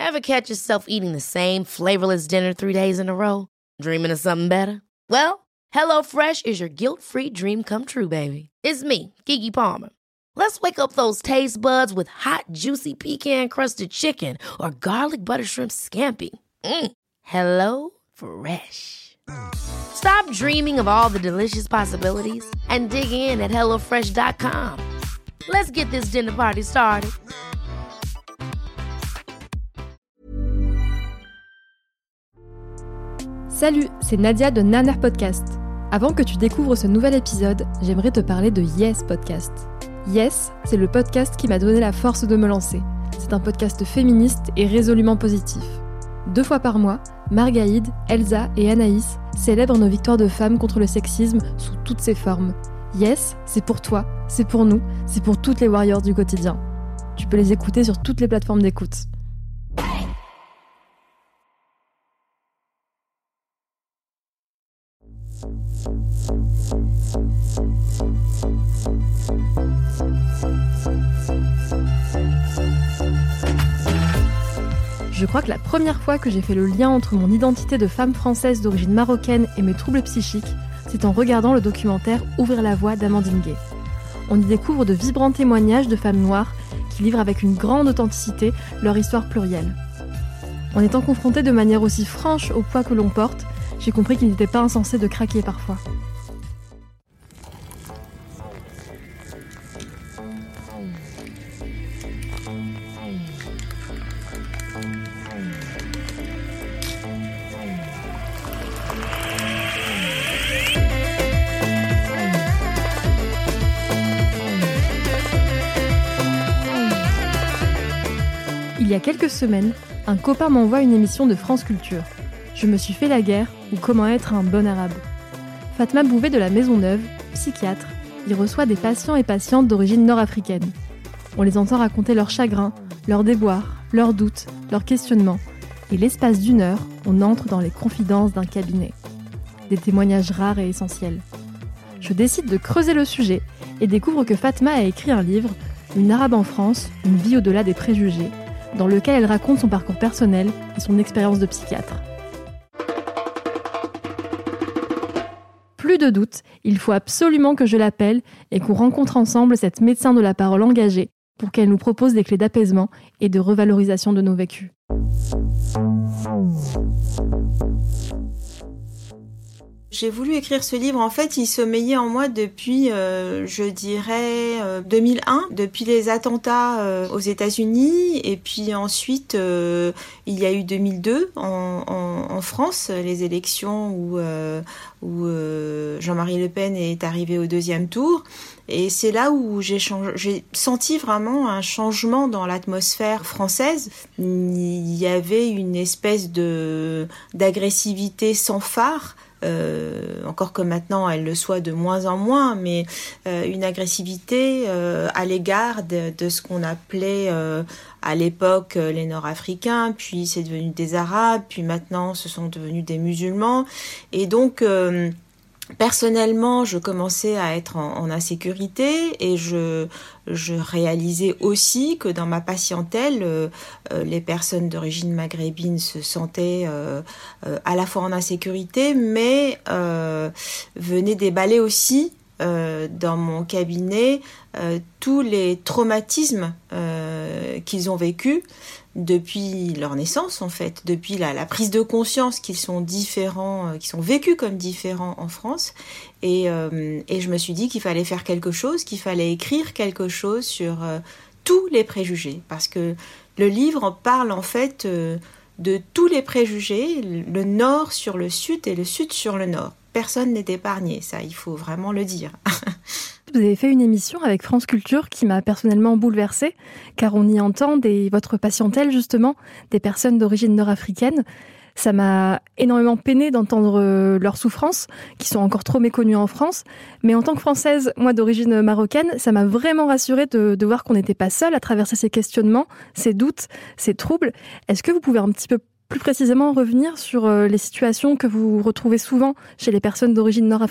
Ever catch yourself eating the same flavorless dinner 3 days in a row? Dreaming of something better? Well, HelloFresh is your guilt-free dream come true, baby. It's me, Keke Palmer. Let's wake up those taste buds with hot, juicy pecan-crusted chicken or garlic butter shrimp scampi. Hello Fresh. Stop dreaming of all the delicious possibilities and dig in at HelloFresh.com. Let's get this dinner party started. Salut, c'est Nadia de Naner Podcast. Avant que tu découvres ce nouvel épisode, j'aimerais te parler de Yes Podcast. Yes, c'est le podcast qui m'a donné la force de me lancer. C'est un podcast féministe et résolument positif. 2 fois par mois, Margaïde, Elsa et Anaïs célèbrent nos victoires de femmes contre le sexisme sous toutes ses formes. Yes, c'est pour toi, c'est pour nous, c'est pour toutes les warriors du quotidien. Tu peux les écouter sur toutes les plateformes d'écoute. Je crois que la première fois que j'ai fait le lien entre mon identité de femme française d'origine marocaine et mes troubles psychiques, c'est en regardant le documentaire Ouvrir la voie d'Amandine Gay. On y découvre de vibrants témoignages de femmes noires qui livrent avec une grande authenticité leur histoire plurielle. En étant confrontée de manière aussi franche au poids que l'on porte, j'ai compris qu'il n'était pas insensé de craquer parfois. Il y a quelques semaines, un copain m'envoie une émission de France Culture. Je me suis fait la guerre ou comment être un bon arabe. Fatma Bouvet de la Maisonneuve, psychiatre, y reçoit des patients et patientes d'origine nord-africaine. On les entend raconter leurs chagrins, leurs déboires, leurs doutes, leurs questionnements. Et l'espace d'1 heure, on entre dans les confidences d'un cabinet. Des témoignages rares et essentiels. Je décide de creuser le sujet et découvre que Fatma a écrit un livre, Une arabe en France, une vie au-delà des préjugés, dans lequel elle raconte son parcours personnel et son expérience de psychiatre. Plus de doute, il faut absolument que je l'appelle et qu'on rencontre ensemble cette médecin de la parole engagée pour qu'elle nous propose des clés d'apaisement et de revalorisation de nos vécus. J'ai voulu écrire ce livre, en fait, il sommeillait en moi depuis, je dirais, 2001, depuis les attentats aux États-Unis, et puis ensuite, il y a eu 2002 en France, les élections où Jean-Marie Le Pen est arrivé au 2e tour. Et c'est là où j'ai senti vraiment un changement dans l'atmosphère française. Il y avait une espèce d'agressivité sans phare. Encore que maintenant elle le soit de moins en moins, mais une agressivité à l'égard de ce qu'on appelait à l'époque les Nord-Africains, puis c'est devenu des Arabes, puis maintenant ce sont devenus des musulmans. Et donc personnellement, je commençais à être en insécurité et je réalisais aussi que dans ma patientèle, les personnes d'origine maghrébine se sentaient à la fois en insécurité, mais venaient déballer aussi dans mon cabinet tous les traumatismes qu'ils ont vécus depuis leur naissance, en fait, depuis la prise de conscience qu'ils sont différents, qu'ils sont vécus comme différents en France. Et je me suis dit qu'il fallait faire quelque chose, qu'il fallait écrire quelque chose sur tous les préjugés. Parce que le livre parle, en fait, de tous les préjugés, le nord sur le sud et le sud sur le nord. Personne n'est épargné, ça, il faut vraiment le dire. Vous avez fait une émission avec France Culture qui m'a personnellement bouleversée, car on y entend votre patientèle, justement, des personnes d'origine nord-africaine. Ça m'a énormément peinée d'entendre leurs souffrances, qui sont encore trop méconnues en France. Mais en tant que Française, moi d'origine marocaine, ça m'a vraiment rassurée de voir qu'on n'était pas seul à traverser ces questionnements, ces doutes, ces troubles. Est-ce que vous pouvez un petit peu plus précisément revenir sur les situations que vous retrouvez souvent chez les personnes d'origine nord-africaine ?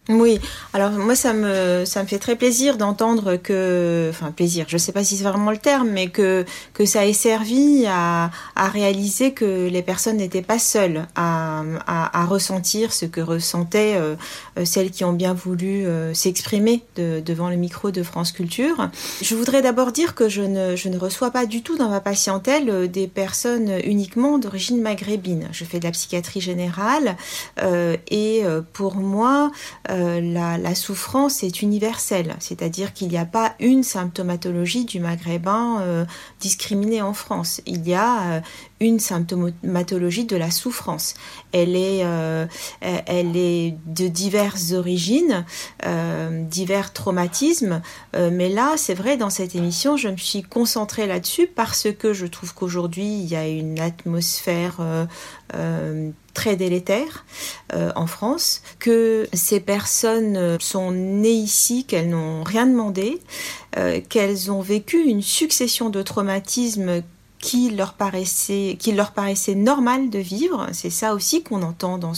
Oui, alors moi ça me fait très plaisir d'entendre plaisir, je sais pas si c'est vraiment le terme, mais que ça ait servi à réaliser que les personnes n'étaient pas seules à ressentir ce que ressentaient celles qui ont bien voulu s'exprimer devant le micro de France Culture. Je voudrais d'abord dire que je ne reçois pas du tout dans ma patientèle des personnes uniquement d'origine maghrébine. Je fais de la psychiatrie générale et pour moi la souffrance est universelle, c'est-à-dire qu'il n'y a pas une symptomatologie du maghrébin discriminée en France. Il y a une symptomatologie de la souffrance. Elle est de diverses origines, divers traumatismes, mais là, c'est vrai, dans cette émission, je me suis concentrée là-dessus parce que je trouve qu'aujourd'hui, il y a une atmosphère très délétère en France, que ces personnes sont nées ici, qu'elles n'ont rien demandé, qu'elles ont vécu une succession de traumatismes qui leur paraissait normal de vivre. C'est ça aussi qu'on entend dans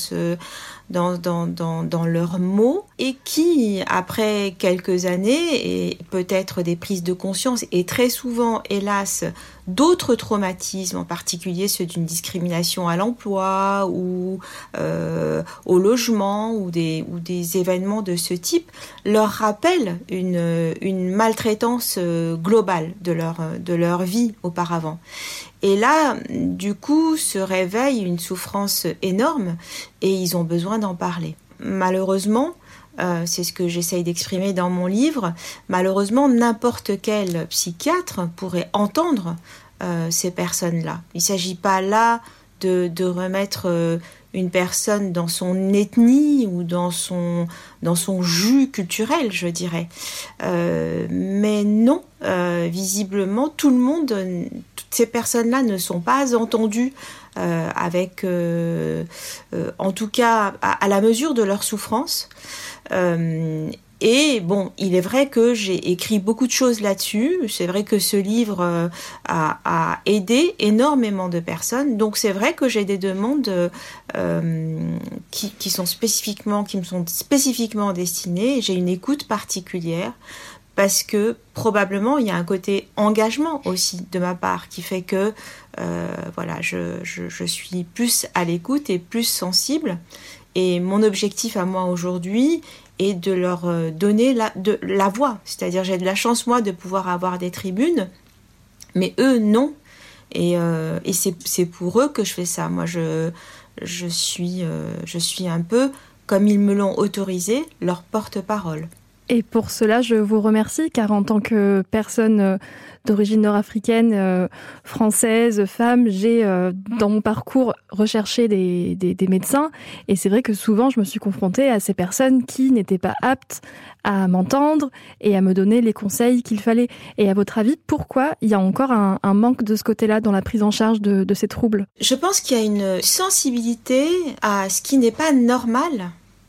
leurs mots, et qui, après quelques années, et peut-être des prises de conscience, et très souvent, hélas, d'autres traumatismes, en particulier ceux d'une discrimination à l'emploi ou au logement ou des événements de ce type, leur rappellent une maltraitance globale de leur vie auparavant. Et là, du coup, se réveille une souffrance énorme et ils ont besoin d'en parler. Malheureusement, c'est ce que j'essaye d'exprimer dans mon livre, malheureusement, n'importe quel psychiatre pourrait entendre ces personnes-là. Il ne s'agit pas là de remettre une personne dans son ethnie ou dans son jus culturel, je dirais. Mais non, visiblement, tout le monde, toutes ces personnes-là ne sont pas entendues avec, en tout cas, à la mesure de leur souffrance. Et bon, il est vrai que j'ai écrit beaucoup de choses là-dessus. C'est vrai que ce livre a aidé énormément de personnes. Donc c'est vrai que j'ai des demandes qui me sont spécifiquement destinées. J'ai une écoute particulière parce que probablement il y a un côté engagement aussi de ma part qui fait que je suis plus à l'écoute et plus sensible. Et mon objectif à moi aujourd'hui est de leur donner la voix. C'est-à-dire, j'ai de la chance, moi, de pouvoir avoir des tribunes, mais eux, non. Et c'est pour eux que je fais ça. Moi, je suis un peu, comme ils me l'ont autorisé, leur porte-parole. Et pour cela, je vous remercie, car en tant que personne d'origine nord-africaine, française, femme, j'ai dans mon parcours recherché des médecins. Et c'est vrai que souvent, je me suis confrontée à ces personnes qui n'étaient pas aptes à m'entendre et à me donner les conseils qu'il fallait. Et à votre avis, pourquoi il y a encore un manque de ce côté-là dans la prise en charge de ces troubles ? Je pense qu'il y a une sensibilité à ce qui n'est pas normal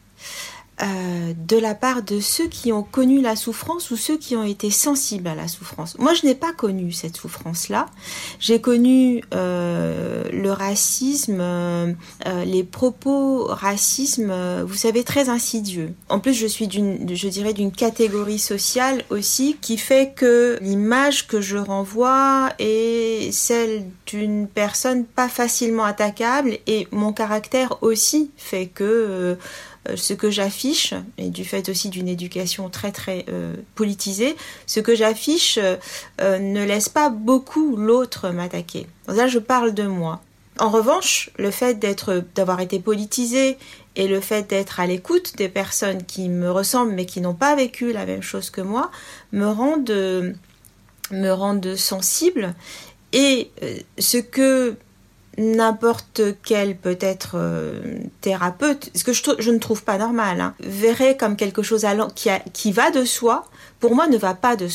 de la part de ceux qui ont connu la souffrance ou ceux qui ont été sensibles à la souffrance. Moi, je n'ai pas connu cette souffrance-là. J'ai connu le racisme, les propos racisme, vous savez, très insidieux. En plus, je suis d'une catégorie sociale aussi qui fait que l'image que je renvoie est celle d'une personne pas facilement attaquable, et mon caractère aussi fait que ce que j'affiche, et du fait aussi d'une éducation très très politisée, ce que j'affiche ne laisse pas beaucoup l'autre m'attaquer. Là, je parle de moi. En revanche, le fait d'avoir été politisée et le fait d'être à l'écoute des personnes qui me ressemblent mais qui n'ont pas vécu la même chose que moi me rendent sensible, et ce que n'importe quel peut-être thérapeute, ce que je ne trouve pas normal, verrait comme quelque chose qui va de soi, pour moi ne va pas de soi.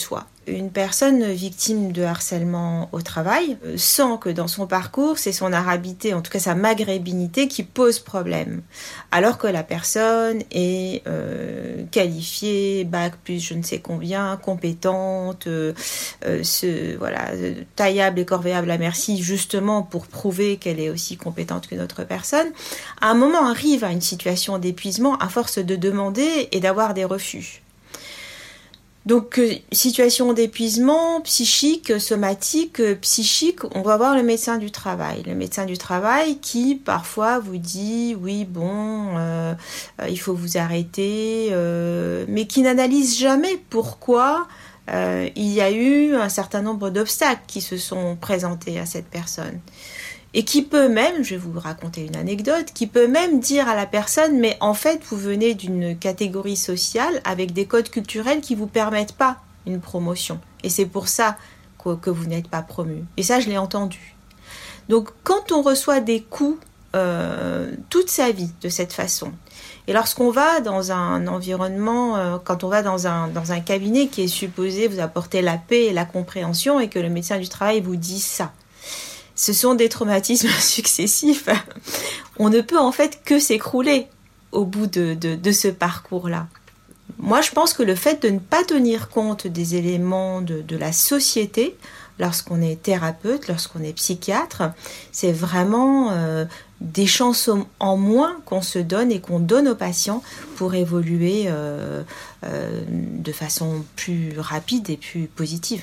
une personne victime de harcèlement au travail sent que dans son parcours, c'est son arabité, en tout cas sa maghrébinité, qui pose problème. Alors que la personne est qualifiée, bac plus je ne sais combien, compétente, taillable et corvéable à merci, justement pour prouver qu'elle est aussi compétente que notre personne, à un moment arrive à une situation d'épuisement à force de demander et d'avoir des refus. Donc, situation d'épuisement psychique, somatique, psychique, on va voir le médecin du travail. Le médecin du travail qui, parfois, vous dit « oui, bon, il faut vous arrêter », mais qui n'analyse jamais pourquoi il y a eu un certain nombre d'obstacles qui se sont présentés à cette personne. Et qui peut même, je vais vous raconter une anecdote, qui peut même dire à la personne, mais en fait, vous venez d'une catégorie sociale avec des codes culturels qui ne vous permettent pas une promotion. Et c'est pour ça que vous n'êtes pas promu. Et ça, je l'ai entendu. Donc, quand on reçoit des coups toute sa vie de cette façon, et lorsqu'on va dans un environnement, quand on va dans un cabinet qui est supposé vous apporter la paix et la compréhension, et que le médecin du travail vous dit ça, ce sont des traumatismes successifs. On ne peut en fait que s'écrouler au bout de ce parcours-là. Moi, je pense que le fait de ne pas tenir compte des éléments de la société, lorsqu'on est thérapeute, lorsqu'on est psychiatre, c'est vraiment des chances en moins qu'on se donne et qu'on donne aux patients pour évoluer de façon plus rapide et plus positive.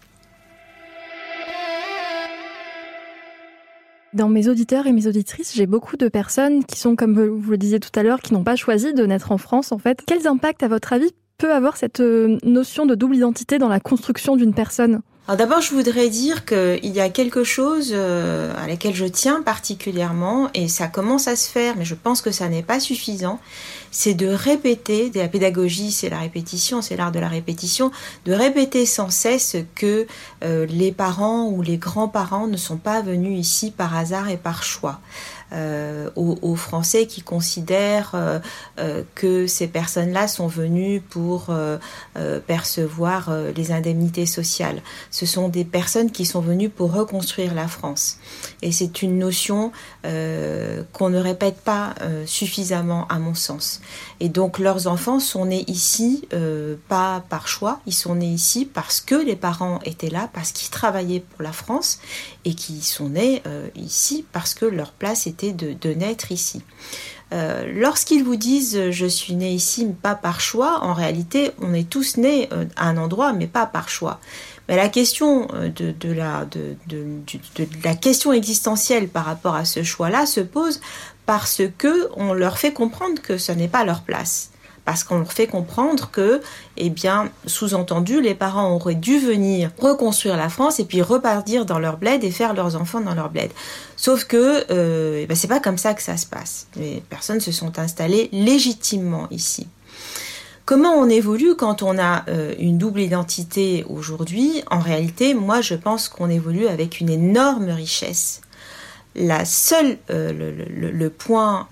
Dans mes auditeurs et mes auditrices, j'ai beaucoup de personnes qui sont, comme vous le disiez tout à l'heure, qui n'ont pas choisi de naître en France, en fait. Quels impacts, à votre avis, peut avoir cette notion de double identité dans la construction d'une personne ? Alors d'abord, je voudrais dire qu'il y a quelque chose à laquelle je tiens particulièrement, et ça commence à se faire, mais je pense que ça n'est pas suffisant, c'est de répéter, la pédagogie c'est la répétition, c'est l'art de la répétition, de répéter sans cesse que les parents ou les grands-parents ne sont pas venus ici par hasard et par choix. Aux Français qui considèrent que ces personnes-là sont venues pour percevoir les indemnités sociales. Ce sont des personnes qui sont venues pour reconstruire la France. Et c'est une notion qu'on ne répète pas suffisamment à mon sens. Et donc leurs enfants sont nés ici pas par choix, ils sont nés ici parce que les parents étaient là, parce qu'ils travaillaient pour la France, et qui sont nés ici parce que leur place était de naître ici. Lorsqu'ils vous disent « je suis né ici, pas par choix », en réalité, on est tous nés à un endroit, mais pas par choix. Mais la question de la question existentielle par rapport à ce choix-là se pose parce que on leur fait comprendre que ce n'est pas leur place. Parce qu'on leur fait comprendre que, eh bien, sous-entendu, les parents auraient dû venir reconstruire la France et puis repartir dans leur bled et faire leurs enfants dans leur bled. Sauf que c'est pas comme ça que ça se passe. Les personnes se sont installées légitimement ici. Comment on évolue quand on a une double identité aujourd'hui ? En réalité, moi, je pense qu'on évolue avec une énorme richesse. La seule, le point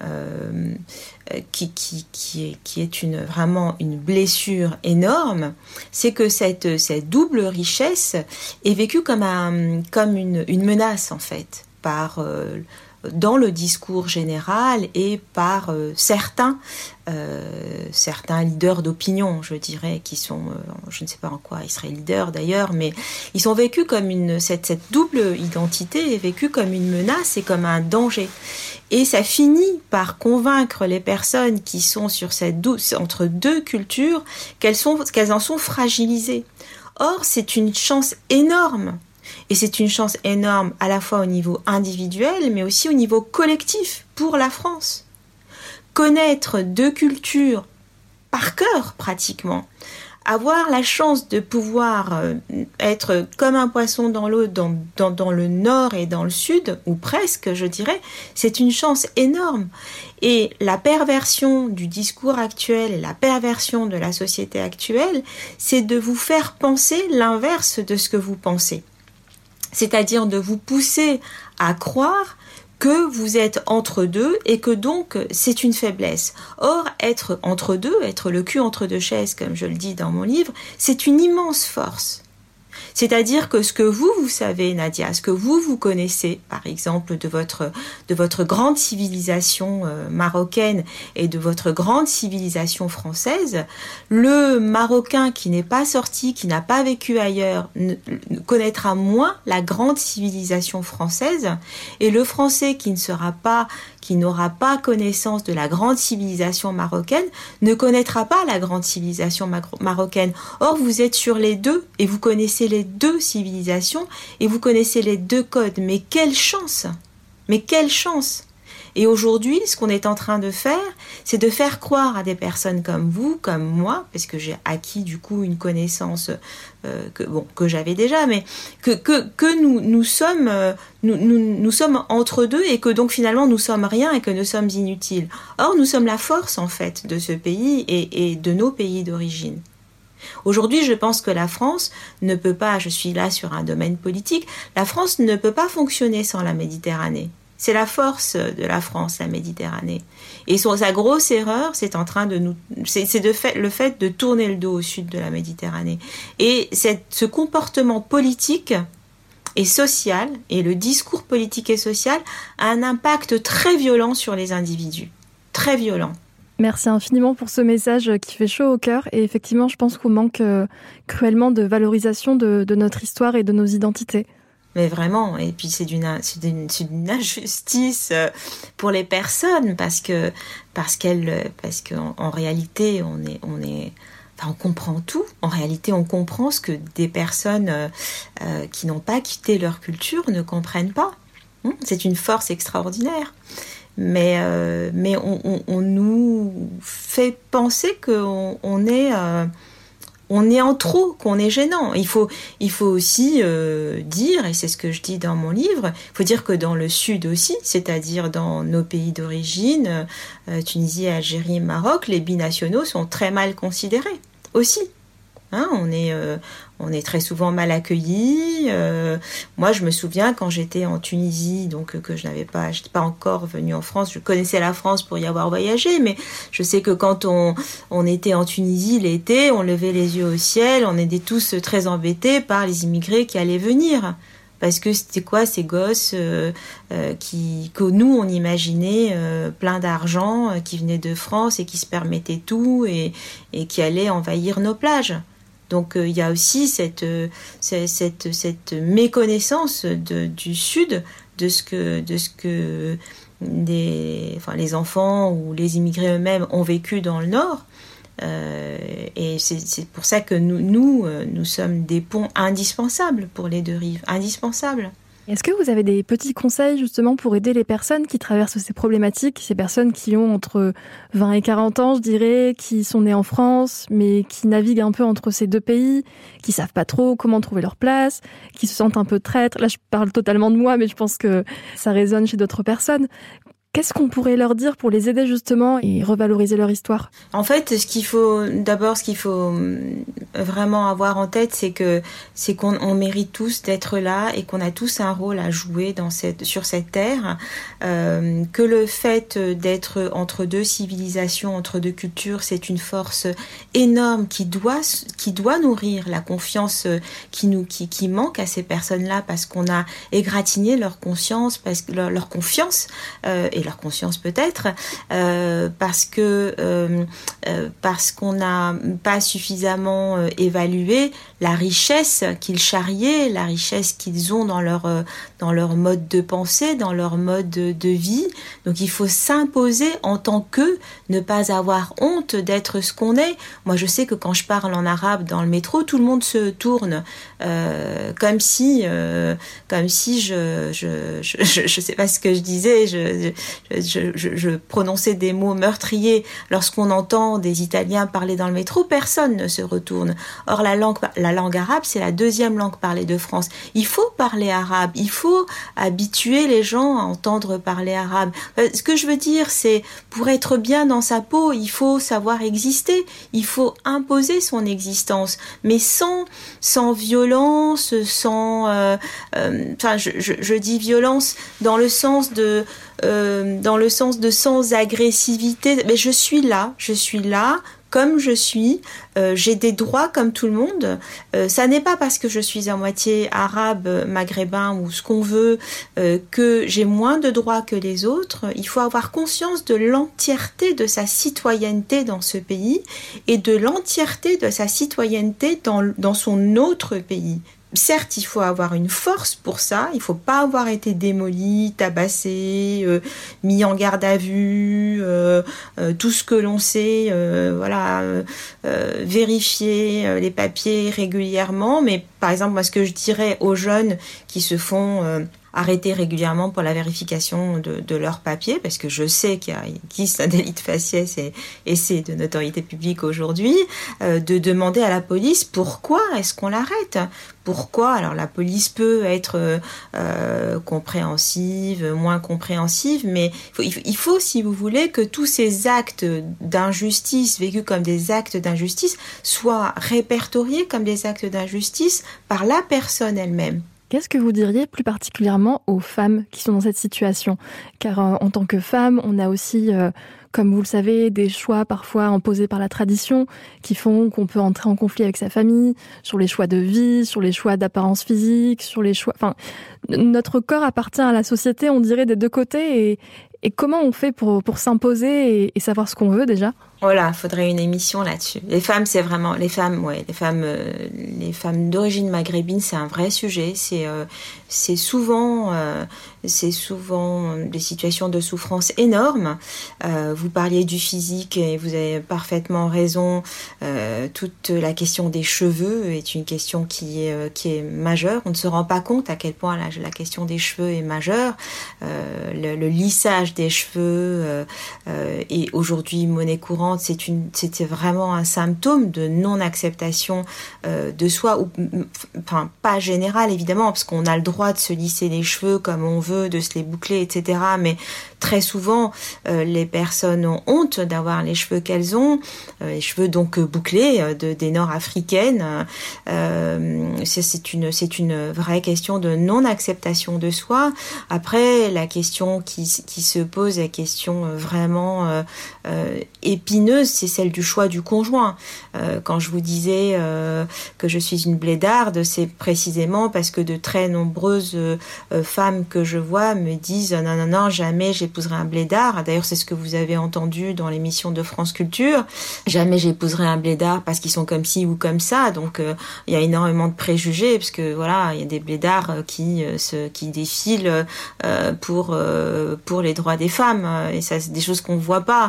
qui est vraiment une blessure énorme, c'est que cette double richesse est vécue comme une menace en fait, dans le discours général et par certains leaders d'opinion, je dirais, qui sont, je ne sais pas en quoi ils seraient leaders d'ailleurs, mais ils sont vécus comme cette double identité est vécue comme une menace et comme un danger. Et ça finit par convaincre les personnes qui sont sur entre deux cultures qu'elles en sont fragilisées. Or, c'est une chance énorme. Et c'est une chance énorme à la fois au niveau individuel, mais aussi au niveau collectif pour la France. Connaître deux cultures par cœur pratiquement, avoir la chance de pouvoir être comme un poisson dans l'eau dans le nord et dans le sud, ou presque je dirais, c'est une chance énorme. Et la perversion du discours actuel et la perversion de la société actuelle, c'est de vous faire penser l'inverse de ce que vous pensez. C'est-à-dire de vous pousser à croire que vous êtes entre deux et que donc c'est une faiblesse. Or, être entre deux, être le cul entre deux chaises, comme je le dis dans mon livre, c'est une immense force. C'est-à-dire que ce que vous savez, Nadia, ce que vous connaissez, par exemple, de votre grande civilisation marocaine et de votre grande civilisation française, le Marocain qui n'est pas sorti, qui n'a pas vécu ailleurs, connaîtra moins la grande civilisation française, et le Français qui n'aura pas connaissance de la grande civilisation marocaine, ne connaîtra pas la grande civilisation marocaine. Or, vous êtes sur les deux, et vous connaissez les deux civilisations, et vous connaissez les deux codes. Mais quelle chance! Mais quelle chance! Et aujourd'hui, ce qu'on est en train de faire, c'est de faire croire à des personnes comme vous, comme moi, parce que j'ai acquis du coup une connaissance que j'avais déjà, mais que nous sommes entre deux et que donc finalement nous sommes rien et que nous sommes inutiles. Or, nous sommes la force en fait de ce pays et de nos pays d'origine. Aujourd'hui, je pense que la France ne peut pas, je suis là sur un domaine politique, la France ne peut pas fonctionner sans la Méditerranée. C'est la force de la France, la Méditerranée. Et sa grosse erreur, c'est le fait de tourner le dos au sud de la Méditerranée. Et ce comportement politique et social, et le discours politique et social, a un impact très violent sur les individus. Très violent. Merci infiniment pour ce message qui fait chaud au cœur. Et effectivement, je pense qu'on manque cruellement de valorisation de notre histoire et de nos identités. Mais vraiment, et puis c'est d'une injustice pour les personnes parce qu'en réalité on comprend tout. En réalité, on comprend ce que des personnes qui n'ont pas quitté leur culture ne comprennent pas. C'est une force extraordinaire. Mais on nous fait penser qu'on est en trop, qu'on est gênant. Il faut aussi dire, et c'est ce que je dis dans mon livre, il faut dire que dans le sud aussi, c'est-à-dire dans nos pays d'origine, Tunisie, Algérie, Maroc, les binationaux sont très mal considérés aussi. On est très souvent mal accueillis. Moi, je me souviens quand j'étais en Tunisie, donc que j'étais pas encore venue en France. Je connaissais la France pour y avoir voyagé, mais je sais que quand on était en Tunisie l'été, on levait les yeux au ciel, on était tous très embêtés par les immigrés qui allaient venir. Parce que c'était quoi ces gosses que nous on imaginait plein d'argent, qui venaient de France et qui se permettaient tout et qui allaient envahir nos plages. Donc il y a aussi cette méconnaissance du Sud de ce que les enfants ou les immigrés eux-mêmes ont vécu dans le Nord. Et c'est pour ça que nous sommes des ponts indispensables pour les deux rives, indispensables. Est-ce que vous avez des petits conseils justement pour aider les personnes qui traversent ces problématiques, ces personnes qui ont entre 20 et 40 ans, je dirais, qui sont nées en France, mais qui naviguent un peu entre ces deux pays, qui savent pas trop comment trouver leur place, qui se sentent un peu traîtres. Là, je parle totalement de moi, mais je pense que ça résonne chez d'autres personnes. Qu'est-ce qu'on pourrait leur dire pour les aider justement et revaloriser leur histoire ? En fait, ce qu'il faut vraiment avoir en tête, c'est qu'on mérite tous d'être là et qu'on a tous un rôle à jouer sur cette terre. Que le fait d'être entre deux civilisations, entre deux cultures, c'est une force énorme qui doit nourrir la confiance qui manque à ces personnes-là parce qu'on a égratigné leur conscience, leur confiance et leur conscience peut-être, parce qu'on n'a pas suffisamment évalué la richesse qu'ils charriaient, la richesse qu'ils ont dans leur mode de pensée, dans leur mode de vie. Donc il faut s'imposer en tant qu'eux, ne pas avoir honte d'être ce qu'on est. Moi je sais que quand je parle en arabe dans le métro, tout le monde se tourne comme si je sais pas ce que je disais, je prononçais des mots meurtriers. Lorsqu'on entend des Italiens parler dans le métro, personne ne se retourne. Or, la langue arabe, c'est la deuxième langue parlée de France. Il faut parler arabe. Il faut habituer les gens à entendre parler arabe. Ce que je veux dire, c'est pour être bien dans sa peau, il faut savoir exister. Il faut imposer son existence, mais sans violence, sans. Je dis violence dans le sens de dans le sens de sans agressivité. Mais je suis là comme je suis, j'ai des droits comme tout le monde. Ça n'est pas parce que je suis à moitié arabe, maghrébin ou ce qu'on veut que j'ai moins de droits que les autres. Il faut avoir conscience de l'entièreté de sa citoyenneté dans ce pays et de l'entièreté de sa citoyenneté dans son autre pays. Certes, il faut avoir une force pour ça, il ne faut pas avoir été démoli, tabassé, mis en garde à vue, tout ce que l'on sait, vérifier les papiers régulièrement. Mais par exemple, moi, ce que je dirais aux jeunes qui se font arrêter régulièrement pour la vérification de leurs papiers, parce que je sais qu'il existe un délit de faciès et c'est de notoriété publique aujourd'hui, de demander à la police pourquoi est-ce qu'on l'arrête. Pourquoi ? Alors la police peut être compréhensive, moins compréhensive, mais il faut, si vous voulez, que tous ces actes d'injustice, vécus comme des actes d'injustice, soient répertoriés comme des actes d'injustice par la personne elle-même. Qu'est-ce que vous diriez plus particulièrement aux femmes qui sont dans cette situation ? Car en tant que femme, on a aussi, comme vous le savez, des choix parfois imposés par la tradition qui font qu'on peut entrer en conflit avec sa famille, sur les choix de vie, sur les choix d'apparence physique, sur les choix... Enfin, notre corps appartient à la société, on dirait, des deux côtés. Et comment on fait pour s'imposer et savoir ce qu'on veut déjà ? Voilà, faudrait une émission là-dessus. Les femmes, c'est vraiment les femmes d'origine maghrébine, c'est un vrai sujet. C'est souvent des situations de souffrance énormes. Vous parliez du physique et vous avez parfaitement raison. Toute la question des cheveux est une question qui est majeure. On ne se rend pas compte à quel point la question des cheveux est majeure. Le lissage des cheveux est aujourd'hui monnaie courante. C'était vraiment un symptôme de non-acceptation de soi, enfin pas général évidemment, parce qu'on a le droit de se lisser les cheveux comme on veut, de se les boucler, etc. Mais très souvent, les personnes ont honte d'avoir les cheveux qu'elles ont, les cheveux donc bouclés des nord-africaines. C'est une vraie question de non-acceptation de soi. Après, la question qui se pose, la question vraiment épineuse, c'est celle du choix du conjoint. Quand je vous disais que je suis une blédarde, c'est précisément parce que de très nombreuses femmes que je vois me disent non, jamais j'épouserai un blédard. D'ailleurs, c'est ce que vous avez entendu dans l'émission de France Culture. Jamais j'épouserai un blédard parce qu'ils sont comme ci ou comme ça. Donc, il y a énormément de préjugés parce que voilà, il y a des blédards qui défilent pour les droits des femmes. Et ça, c'est des choses qu'on voit pas.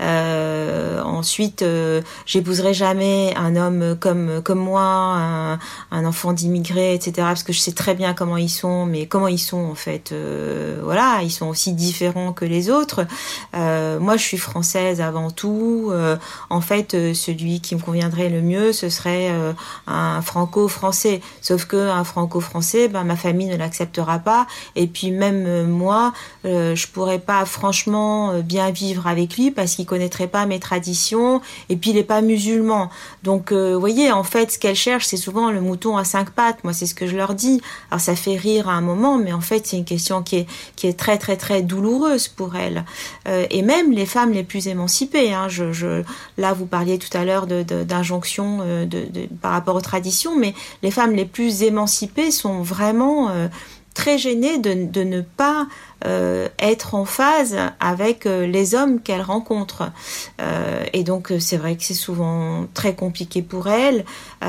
Ensuite, j'épouserai jamais un homme comme moi, un enfant d'immigrés, etc. Parce que je sais très bien comment ils sont, mais comment ils sont en fait, voilà, ils sont aussi différents que les autres. Moi, je suis française avant tout. En fait, celui qui me conviendrait le mieux, ce serait un franco-français. Sauf que un franco-français, ma famille ne l'acceptera pas. Et puis même moi, je pourrais pas franchement bien vivre avec lui parce qu'il connaîtrait pas mes traditions. Et puis il est pas musulman. Donc, vous voyez, en fait, ce qu'elle cherche, c'est souvent le mouton à 5 pattes. Moi, c'est ce que je leur dis. Alors, ça fait rire à un moment, mais en fait, c'est une question qui est très, très, très douloureuse pour elles. Et même les femmes les plus émancipées. Hein, là, vous parliez tout à l'heure d'injonction par rapport aux traditions, mais les femmes les plus émancipées sont vraiment très gênées de ne pas être en phase avec les hommes qu'elles rencontrent. Et donc, c'est vrai que c'est souvent très compliqué pour elles.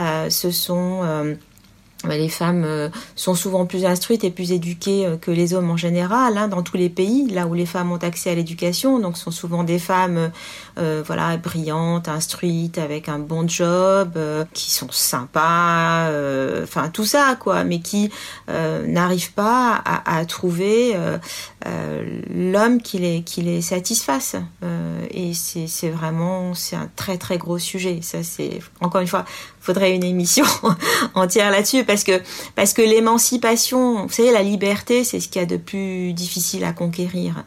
Les femmes sont souvent plus instruites et plus éduquées que les hommes en général, hein, dans tous les pays, là où les femmes ont accès à l'éducation. Donc, ce sont souvent des femmes brillantes, instruites, avec un bon job, qui sont sympas, enfin tout ça, quoi, mais qui n'arrivent pas à trouver l'homme qui les satisfasse. Et c'est un très très gros sujet. Ça, c'est encore une fois, faudrait une émission entière là-dessus parce que l'émancipation, vous savez, la liberté, c'est ce qu'il y a de plus difficile à conquérir.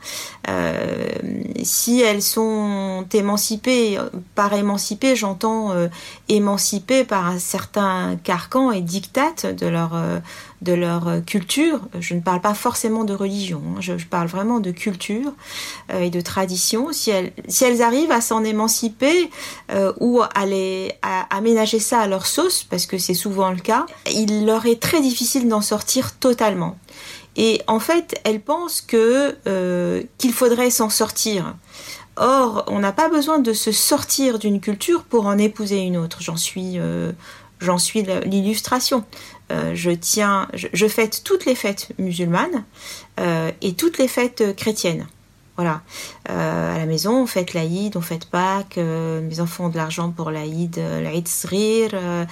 Si elles sont émancipées, par émancipées, j'entends émancipées par un certain carcan et diktat de leur culture. Je ne parle pas forcément de religion, hein. Je je parle vraiment de culture et de tradition, si elles arrivent à s'en émanciper ou à aménager ça à leur sauce, parce que c'est souvent le cas, il leur est très difficile d'en sortir totalement. Et en fait, elles pensent qu'il faudrait s'en sortir. Or, on n'a pas besoin de se sortir d'une culture pour en épouser une autre. J'en suis l'illustration. Je fête toutes les fêtes musulmanes et toutes les fêtes chrétiennes. Voilà. À la maison, on fête l'Aïd, on fête Pâques, mes enfants ont de l'argent pour l'Aïd Srir.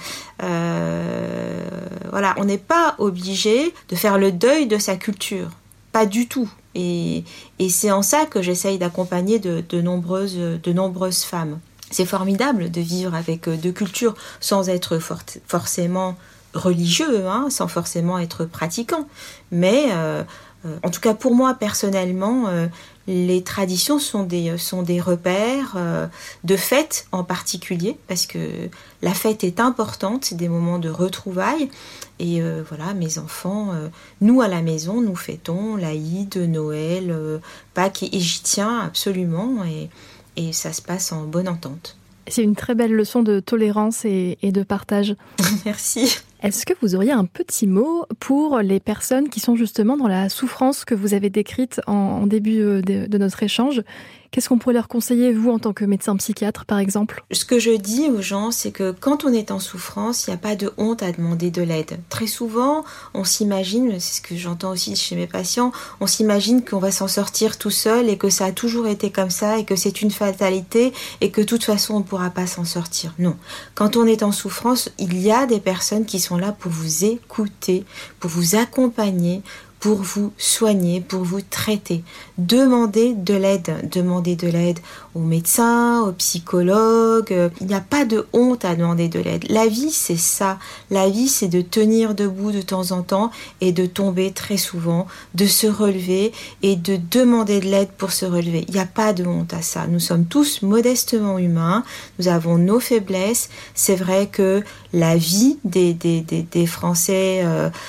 Voilà, on n'est pas obligé de faire le deuil de sa culture. Pas du tout. Et c'est en ça que j'essaye d'accompagner de nombreuses femmes. C'est formidable de vivre avec deux cultures sans être forcément religieux, sans forcément être pratiquant. Mais en tout cas pour moi personnellement, les traditions sont des repères de fête en particulier, parce que la fête est importante, c'est des moments de retrouvailles. Et voilà, mes enfants, nous à la maison, nous fêtons l'Aïd, Noël, Pâques, et j'y tiens absolument, et ça se passe en bonne entente. C'est une très belle leçon de tolérance et de partage. Merci. Est-ce que vous auriez un petit mot pour les personnes qui sont justement dans la souffrance que vous avez décrite en début de notre échange ? Qu'est-ce qu'on pourrait leur conseiller, vous, en tant que médecin psychiatre, par exemple ? Ce que je dis aux gens, c'est que quand on est en souffrance, il n'y a pas de honte à demander de l'aide. Très souvent, on s'imagine, c'est ce que j'entends aussi chez mes patients, on s'imagine qu'on va s'en sortir tout seul et que ça a toujours été comme ça et que c'est une fatalité et que de toute façon, on ne pourra pas s'en sortir. Non. Quand on est en souffrance, il y a des personnes qui sont là pour vous écouter, pour vous accompagner, pour vous soigner, pour vous traiter. Demandez de l'aide aux médecins, aux psychologues. Il n'y a pas de honte à demander de l'aide. La vie, c'est ça. La vie, c'est de tenir debout de temps en temps et de tomber très souvent, de se relever et de demander de l'aide pour se relever. Il n'y a pas de honte à ça. Nous sommes tous modestement humains. Nous avons nos faiblesses. C'est vrai que la vie des Français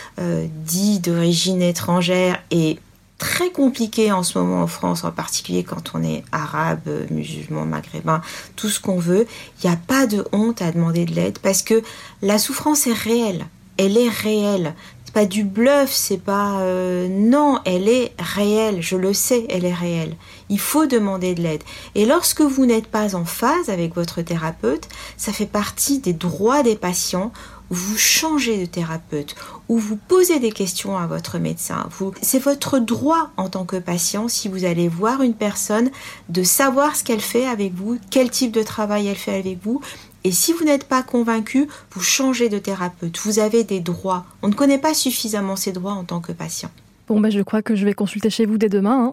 dits d'origine étrangère est très compliquée en ce moment en France, en particulier quand on est arabe, musulman, maghrébin, tout ce qu'on veut. Il n'y a pas de honte à demander de l'aide parce que la souffrance est réelle. Elle est réelle. C'est pas du bluff, c'est pas... non, elle est réelle. Je le sais, elle est réelle. Il faut demander de l'aide. Et lorsque vous n'êtes pas en phase avec votre thérapeute, ça fait partie des droits des patients. Vous changez de thérapeute ou vous posez des questions à votre médecin. C'est votre droit en tant que patient, si vous allez voir une personne, de savoir ce qu'elle fait avec vous, quel type de travail elle fait avec vous. Et si vous n'êtes pas convaincu, vous changez de thérapeute. Vous avez des droits. On ne connaît pas suffisamment ces droits en tant que patient. Bon, je crois que je vais consulter chez vous dès demain.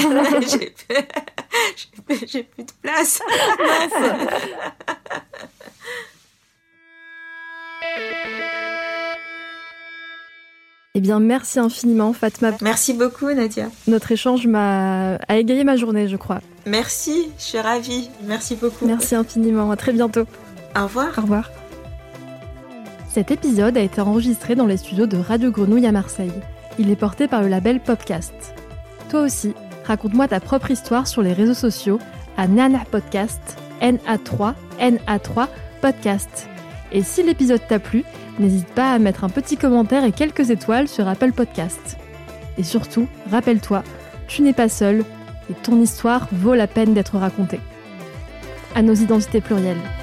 J'ai plus de place. Eh bien, merci infiniment, Fatma. Merci beaucoup, Nadia. Notre échange a égayé ma journée, je crois. Merci, je suis ravie. Merci beaucoup. Merci infiniment. À très bientôt. Au revoir. Au revoir. Cet épisode a été enregistré dans les studios de Radio Grenouille à Marseille. Il est porté par le label Popcast. Toi aussi, raconte-moi ta propre histoire sur les réseaux sociaux à Nana Podcast, NA3 Podcast. Et si l'épisode t'a plu, n'hésite pas à mettre un petit commentaire et quelques étoiles sur Apple Podcast. Et surtout, rappelle-toi, tu n'es pas seul et ton histoire vaut la peine d'être racontée. À nos identités plurielles.